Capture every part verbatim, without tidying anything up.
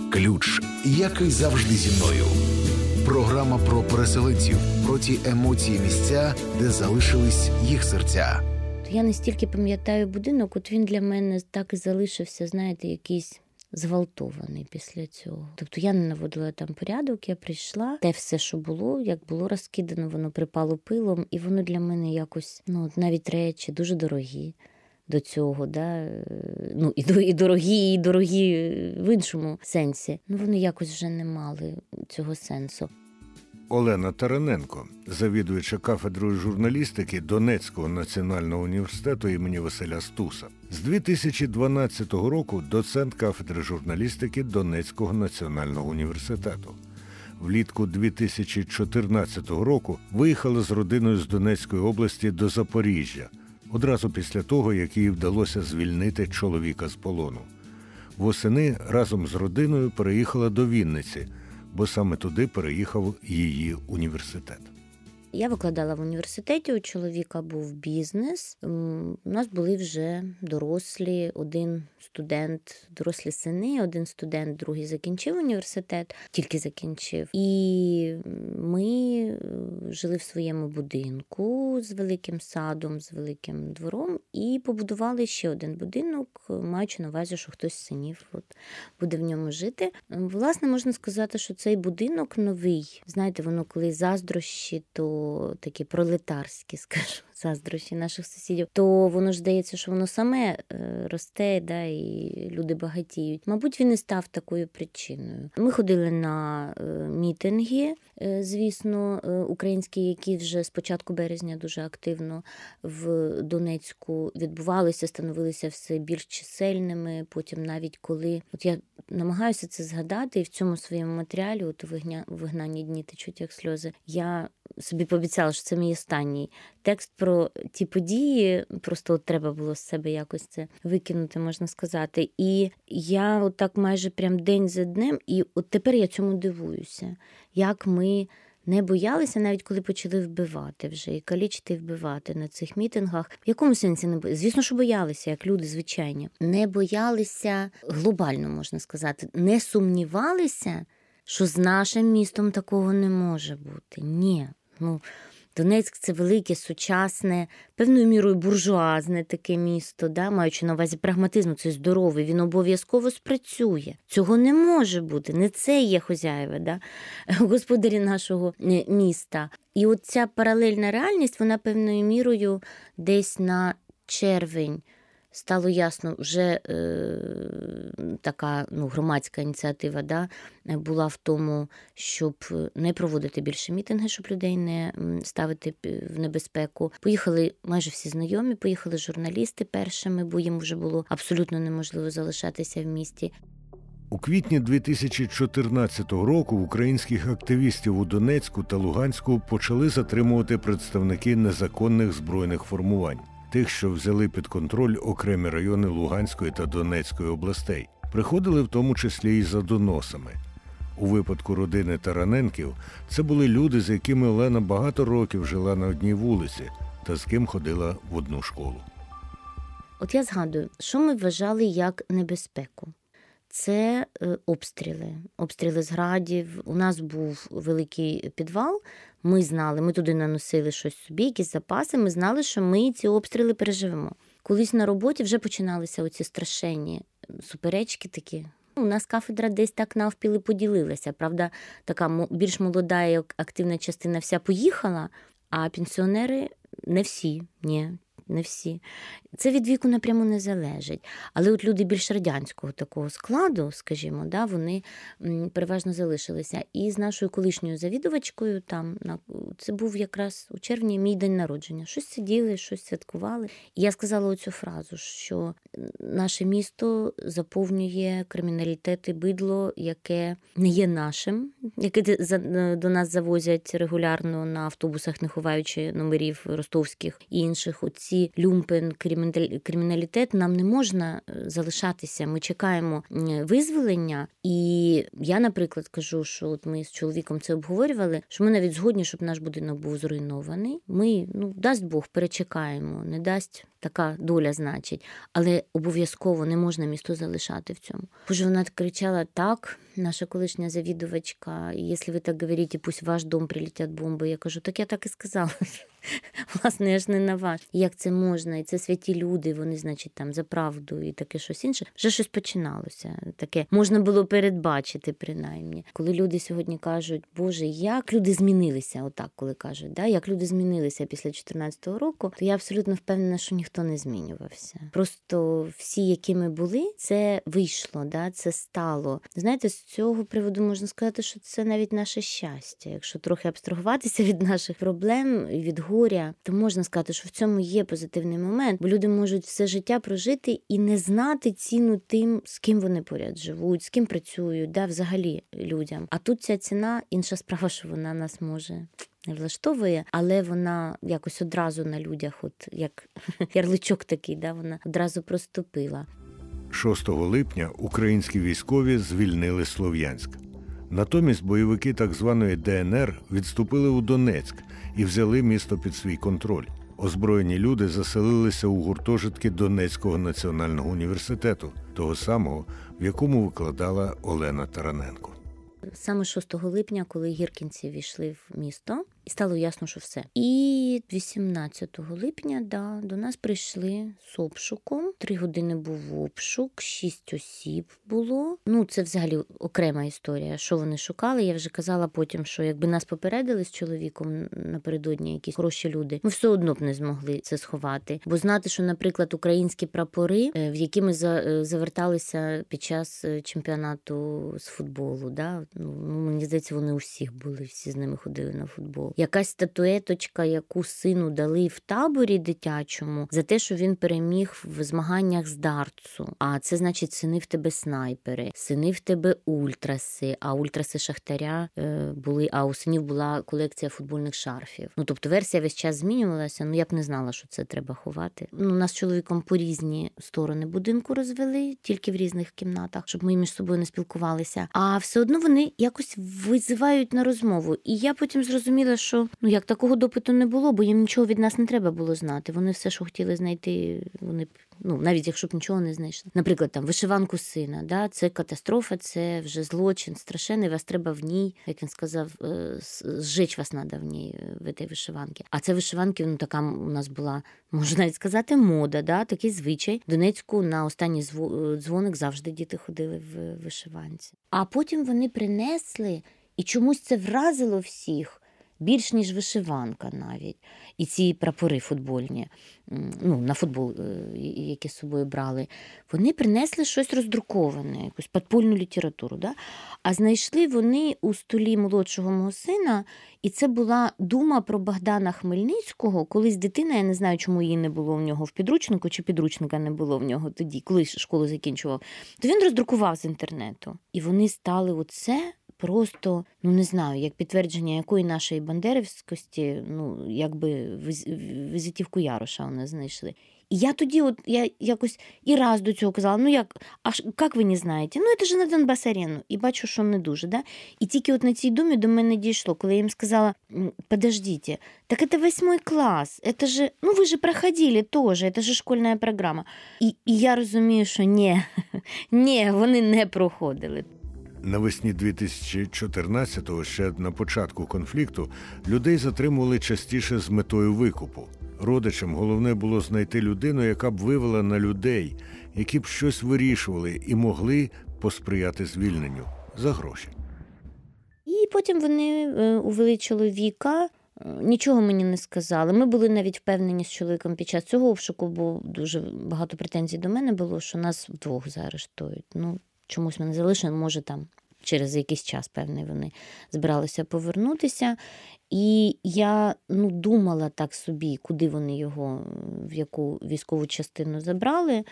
Ключ, який завжди зі мною. Програма про переселенців, про ті емоції місця, де залишились їх серця. Я не стільки пам'ятаю будинок, от він для мене так і залишився, знаєте, якийсь зґвалтований після цього. Тобто я не наводила там порядок, я прийшла, те все, що було, як було розкидано, воно припало пилом, і воно для мене якось, ну, навіть речі дуже дорогі до цього, да? Ну, і, і дорогі, і дорогі в іншому сенсі. Ну, вони якось вже не мали цього сенсу. Олена Тараненко, завідувача кафедрою журналістики Донецького національного університету імені Василя Стуса. З дві тисячі дванадцятого року доцент кафедри журналістики Донецького національного університету. Влітку дві тисячі чотирнадцятого року виїхала з родиною з Донецької області до Запоріжжя, одразу після того, як їй вдалося звільнити чоловіка з полону. Восени разом з родиною переїхала до Вінниці, бо саме туди переїхав її університет. Я викладала в університеті, у чоловіка був бізнес. У нас були вже дорослі, один студент, дорослі сини, один студент, другий закінчив університет, тільки закінчив. І ми жили в своєму будинку з великим садом, з великим двором, і побудували ще один будинок, маючи на увазі, що хтось з синів от, буде в ньому жити. Власне, можна сказати, що цей будинок новий. Знаєте, воно коли заздрощі, то такі пролетарські, скажу, заздрощі наших сусідів, то воно ж здається, що воно саме росте, да, і люди багатіють. Мабуть, він і став такою причиною. Ми ходили на мітинги, звісно, українські, які вже з початку березня дуже активно в Донецьку відбувалися, становилися все більш чисельними. Потім навіть коли, от я намагаюся це згадати, і в цьому своєму матеріалі, от у «Вигнанні дні течуть як сльози», я собі пообіцяла, що це мій останній текст про ті події, просто от треба було з себе якось це викинути, можна сказати. І я отак майже прям день за днем, і от тепер я цьому дивуюся, як ми не боялися, навіть коли почали вбивати вже, і калічити, і вбивати на цих мітингах. В якому сенсі не боялися? Звісно, що боялися, як люди звичайні. Не боялися глобально, можна сказати. Не сумнівалися, що з нашим містом такого не може бути. Ні. Ну, Донецьк – це велике, сучасне, певною мірою буржуазне таке місто, да? Маючи на увазі прагматизм, це здоровий, він обов'язково спрацює. Цього не може бути, не це є хозяєве, да? Господарі нашого міста. І от ця паралельна реальність, вона певною мірою десь на червень стало ясно, вже е, така ну, громадська ініціатива да, була в тому, щоб не проводити більше мітинги, щоб людей не ставити в небезпеку. Поїхали майже всі знайомі, поїхали журналісти першими, бо їм вже було абсолютно неможливо залишатися в місті. У квітні дві тисячі чотирнадцятого року українських активістів у Донецьку та Луганську почали затримувати представники незаконних збройних формувань. Тих, що взяли під контроль окремі райони Луганської та Донецької областей. Приходили в тому числі і за доносами. У випадку родини Тараненків це були люди, з якими Олена багато років жила на одній вулиці та з ким ходила в одну школу. От я згадую, що ми вважали як небезпеку. Це обстріли. Обстріли з градів. У нас був великий підвал. Ми знали, ми туди наносили щось собі, якісь запаси. Ми знали, що ми ці обстріли переживемо. Колись на роботі вже починалися оці страшенні суперечки такі. У нас кафедра десь так навпіл і поділилася. Правда, така більш молода і активна частина вся поїхала, а пенсіонери не всі, ні. Не всі. Це від віку напряму не залежить. Але от люди більш радянського такого складу, скажімо, да, вони переважно залишилися. І з нашою колишньою завідувачкою, там, це був якраз у червні мій день народження. Щось сиділи, щось святкували. І я сказала оцю фразу, що наше місто заповнює криміналітет і бидло, яке не є нашим, яке до нас завозять регулярно на автобусах, не ховаючи номерів ростовських і інших. Оці люмпен, криміналітет, криміналітет, нам не можна залишатися. Ми чекаємо визволення. І я, наприклад, кажу, що от ми з чоловіком це обговорювали, що ми навіть згодні, щоб наш будинок був зруйнований. Ми, ну, дасть Бог, перечекаємо, не дасть, така доля, значить. Але обов'язково не можна місто залишати в цьому. Боже, вона кричала так, наша колишня завідувачка, якщо ви так говорите, пусть в ваш дом прилетять бомби. Я кажу, так я так і сказала. Власне, я ж не на ваш. Як це можна? І це святі люди, вони, значить, там за правду і таке щось інше. Вже щось починалося. Таке можна було передбачити, принаймні. Коли люди сьогодні кажуть, Боже, як люди змінилися, отак, коли кажуть, да? Як люди змінилися після чотирнадцятого року, то я абсолютно впевнена, що ніхто не змінювався. Просто всі, якими були, це вийшло, да? Це стало. Знаєте, з цього приводу можна сказати, що це навіть наше щастя. Якщо трохи абстрагуватися від наших проблем, від горя, то можна сказати, що в цьому є позитивний момент, бо люди можуть все життя прожити і не знати ціну тим, з ким вони поряд живуть, з ким працюють, да, взагалі людям. А тут ця ціна, інша справа, що вона нас може не влаштовує, але вона якось одразу на людях, от як ярличок такий, да, вона одразу проступила. шостого липня українські військові звільнили Слов'янськ. Натомість бойовики так званої Де Ен Ер відступили у Донецьк і взяли місто під свій контроль. Озброєні люди заселилися у гуртожитки Донецького національного університету, того самого, в якому викладала Олена Тараненко. Саме шостого липня, коли гіркінці війшли в місто, і стало ясно, що все. І вісімнадцятого липня, да, до нас прийшли з обшуком. Три години був обшук, шість осіб було. Ну, це взагалі окрема історія. Що вони шукали? Я вже казала потім, що якби нас попередили з чоловіком напередодні якісь хороші люди, ми все одно б не змогли це сховати. Бо знати, що, наприклад, українські прапори, в які ми заверталися під час чемпіонату з футболу, да? Ну, мені здається, вони у всіх були, всі з ними ходили на футбол. Якась статуеточка, яку сину дали в таборі дитячому за те, що він переміг в змаганнях з дартсу. А це, значить, сини в тебе снайпери, сини в тебе ультраси, а ультраси Шахтаря е, були, а у синів була колекція футбольних шарфів. Ну, тобто версія весь час змінювалася, ну я б не знала, що це треба ховати. Ну, нас з чоловіком по різні сторони будинку розвели, тільки в різних кімнатах, щоб ми між собою не спілкувалися. А все одно вони якось визивають на розмову. І я потім зрозуміла, що ну як такого допиту не було, бо їм нічого від нас не треба було знати. Вони все, що хотіли знайти, вони б, ну навіть якщо б нічого не знайшли. Наприклад, там вишиванку сина, да, це катастрофа, це вже злочин страшенний, вас треба в ній, як він сказав, зжечь вас треба в ній, в цій вишиванці. А це вишиванки, ну така у нас була, можна навіть сказати, мода, да, такий звичай. В Донецьку на останній дзвоник завжди діти ходили в вишиванці. А потім вони принесли, і чомусь це вразило всіх, більш ніж вишиванка навіть. І ці прапори футбольні, ну, на футбол, які з собою брали, вони принесли щось роздруковане, якусь підпольну літературу. Да? А знайшли вони у столі молодшого мого сина, і це була дума про Богдана Хмельницького. Колись дитина, я не знаю, чому її не було в нього в підручнику, чи підручника не було в нього тоді, коли школу закінчував, то він роздрукував з інтернету. І вони стали оце просто, ну не знаю, як підтвердження якої нашої бандерівськості, ну, якби візитівку Яроша вони знайшли. І я тоді от, я якось і раз до цього казала, ну як, а як ви не знаєте? Ну, це ж на Донбас-арену. І бачу, що не дуже, да? І тільки от на цій думі до мене дійшло, коли я їм сказала, подождите, так це восьмой клас, це ж, ну ви ж проходили теж, це ж школьна програма. І, і я розумію, що ні, ні, вони не проходили. Навесні дві тисячі чотирнадцятого, ще на початку конфлікту, людей затримували частіше з метою викупу. Родичам головне було знайти людину, яка б вивела на людей, які б щось вирішували і могли посприяти звільненню за гроші. І потім вони увели чоловіка, нічого мені не сказали. Ми були навіть впевнені з чоловіком під час цього обшуку, бо дуже багато претензій до мене було, що нас вдвох заарештують. Ну, чомусь мене залишили, може там через якийсь час, певний, вони збиралися повернутися. І я ну, думала так собі, куди вони його, в яку військову частину забрали.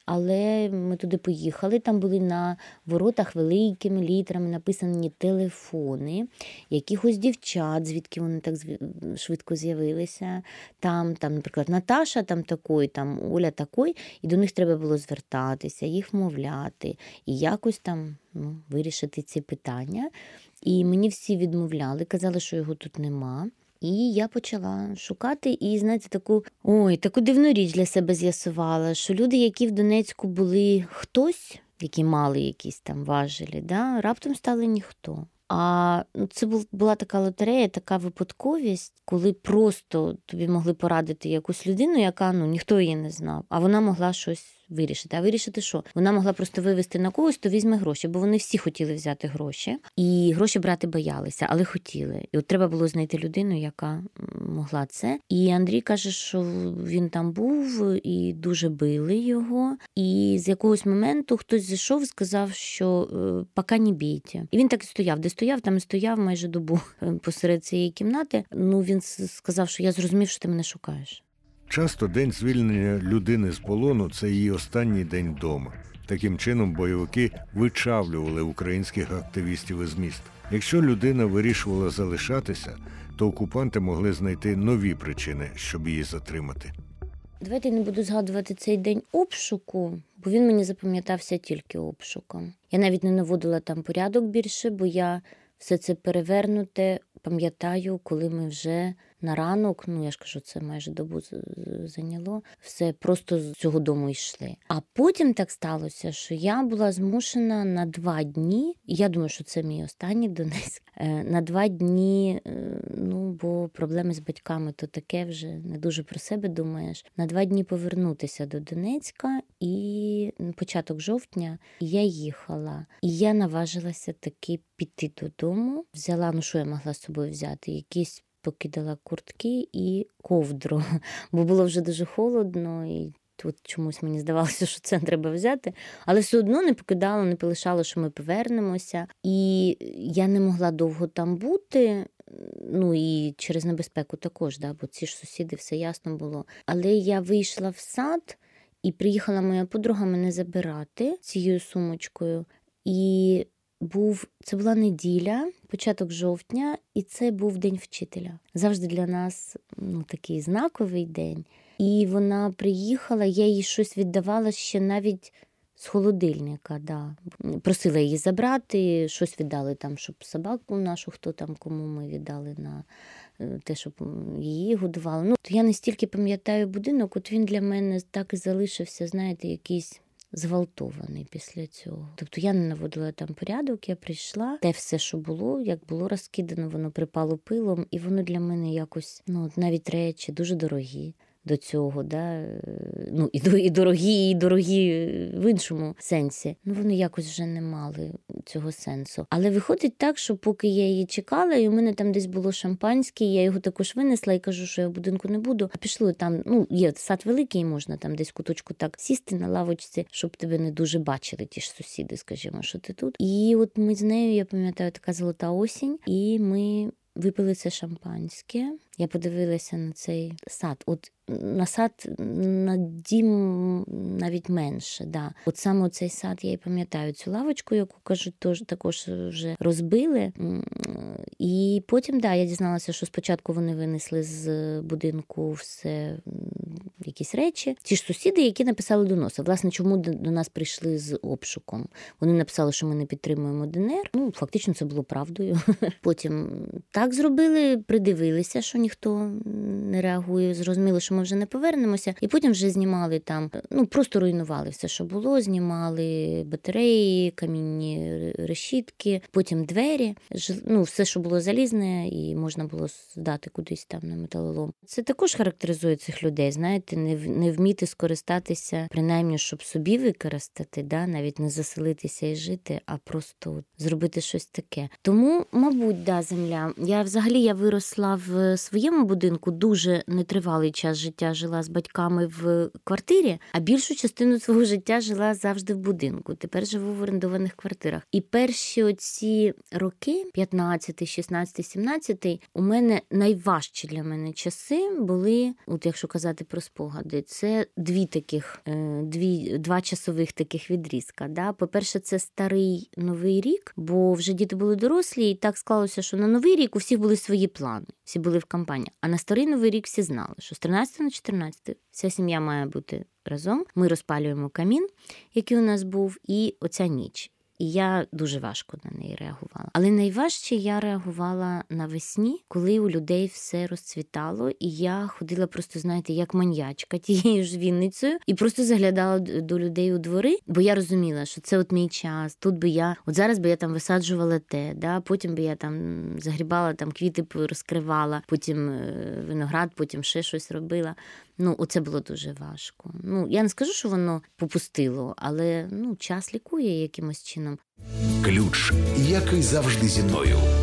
Але ми туди поїхали, там були на воротах великими літерами написані телефони якихось дівчат, звідки вони так швидко з'явилися. Там, там, наприклад, Наташа там такої, там Оля такої, і до них треба було звертатися, їх вмовляти і якось там ну, вирішити ці питання. І мені всі відмовляли, казали, що його тут нема. І я почала шукати і, знаєте, таку, ой, таку дивну річ для себе з'ясувала, що люди, які в Донецьку були хтось, які мали якісь там важелі, да, раптом стали ніхто. А це була така лотерея, така випадковість, коли просто тобі могли порадити якусь людину, яка, ну, ніхто її не знав, а вона могла щось вирішити. А вирішити що? Вона могла просто вивести на когось, то візьме гроші, бо вони всі хотіли взяти гроші. І гроші брати боялися, але хотіли. І от треба було знайти людину, яка могла це. І Андрій каже, що він там був, і дуже били його. І з якогось моменту хтось зайшов і сказав, що «пока не бійте». І він так і стояв. Де стояв, там і стояв майже добу посеред цієї кімнати. Ну, він сказав, що я зрозумів, що ти мене шукаєш. Часто день звільнення людини з полону – це її останній день вдома. Таким чином бойовики вичавлювали українських активістів із міст. Якщо людина вирішувала залишатися, то окупанти могли знайти нові причини, щоб її затримати. Давайте я не буду згадувати цей день обшуку, бо він мені запам'ятався тільки обшуком. Я навіть не наводила там порядок більше, бо я все це перевернуте пам'ятаю, коли ми вже на ранок, ну я ж кажу, це майже добу зайняло, все просто з цього дому йшли. А потім так сталося, що я була змушена на два дні, і я думаю, що це мій останній Донецьк, на два дні, ну бо проблеми з батьками то таке вже, не дуже про себе думаєш, на два дні повернутися до Донецька, і початок жовтня я їхала. І я наважилася таки піти додому, взяла, ну що я могла з собою взяти, якісь покидала куртки і ковдру, бо було вже дуже холодно, і тут чомусь мені здавалося, що це треба взяти, але все одно не покидала, не полишала, що ми повернемося. І я не могла довго там бути, ну і через небезпеку також, да, бо ці ж сусіди, все ясно було. Але я вийшла в сад, і приїхала моя подруга мене забирати цією сумочкою, і був, це була неділя, початок жовтня, і це був День вчителя. Завжди для нас ну, такий знаковий день. І вона приїхала, я їй щось віддавала ще навіть з холодильника. Да. Просила її забрати, щось віддали там, щоб собаку нашу, хто там, кому ми віддали на те, щоб її годували. Ну, то я настільки пам'ятаю будинок, от він для мене так і залишився, знаєте, якийсь зґвалтований після цього. Тобто я не наводила там порядок, я прийшла, те все, що було, як було розкидано, воно припало пилом, і воно для мене якось, ну, навіть речі дуже дорогі до цього, да? Ну, і, і дорогі, і дорогі в іншому сенсі. Ну, вони якось вже не мали цього сенсу. Але виходить так, що поки я її чекала, і у мене там десь було шампанське, я його також винесла і кажу, що я в будинку не буду. А пішли там, ну, є сад великий, можна там десь куточку так сісти на лавочці, щоб тебе не дуже бачили ті ж сусіди, скажімо, що ти тут. І от ми з нею, я пам'ятаю, така золота осінь, і ми випили це шампанське. Я подивилася на цей сад. От на сад, на дім навіть менше, да. От саме цей сад, я і пам'ятаю цю лавочку, яку, кажуть, тож, також вже розбили. І потім, да, я дізналася, що спочатку вони винесли з будинку все, якісь речі. Ті ж сусіди, які написали доноси. Власне, чому до нас прийшли з обшуком? Вони написали, що ми не підтримуємо ДНР. Ну, фактично, це було правдою. Потім так зробили, придивилися, що ніхто не реагує, зрозуміли, що ми вже не повернемося. І потім вже знімали там, ну, просто руйнували все, що було. Знімали батареї, камінні решітки, потім двері. Ну, все, що було залізне, і можна було здати кудись там на металолом. Це також характеризує цих людей, знаєте, не, не вміти скористатися, принаймні, щоб собі використати, да, навіть не заселитися і жити, а просто от зробити щось таке. Тому, мабуть, да, земля. Я взагалі я виросла в своєму будинку дуже нетривалий час життя. життя жила з батьками в квартирі, а більшу частину свого життя жила завжди в будинку. Тепер живу в орендованих квартирах. І перші оці роки, п'ятнадцятий, шістнадцятий, сімнадцятий, у мене найважчі для мене часи були, от якщо казати про спогади, це дві таких, дві, два часових таких відрізка. Да? По-перше, це старий Новий рік, бо вже діти були дорослі, і так склалося, що на Новий рік у всіх були свої плани, всі були в кампанії. А на старий Новий рік всі знали, що з тринадцятого на чотирнадцяте вся сім'я має бути разом. Ми розпалюємо камін, який у нас був, і оця ніч. І я дуже важко на неї реагувала. Але найважче я реагувала навесні, коли у людей все розцвітало, і я ходила просто, знаєте, як маньячка тією ж Вінницею, і просто заглядала до людей у двори, бо я розуміла, що це от мій час, тут би я, от зараз би я там висаджувала те, да, потім би я там загрібала, там квіти розкривала, потім виноград, потім ще щось робила. Ну, оце було дуже важко. Ну, я не скажу, що воно попустило, але, ну, час лікує якимось чином. Ключ, який завжди зі мною.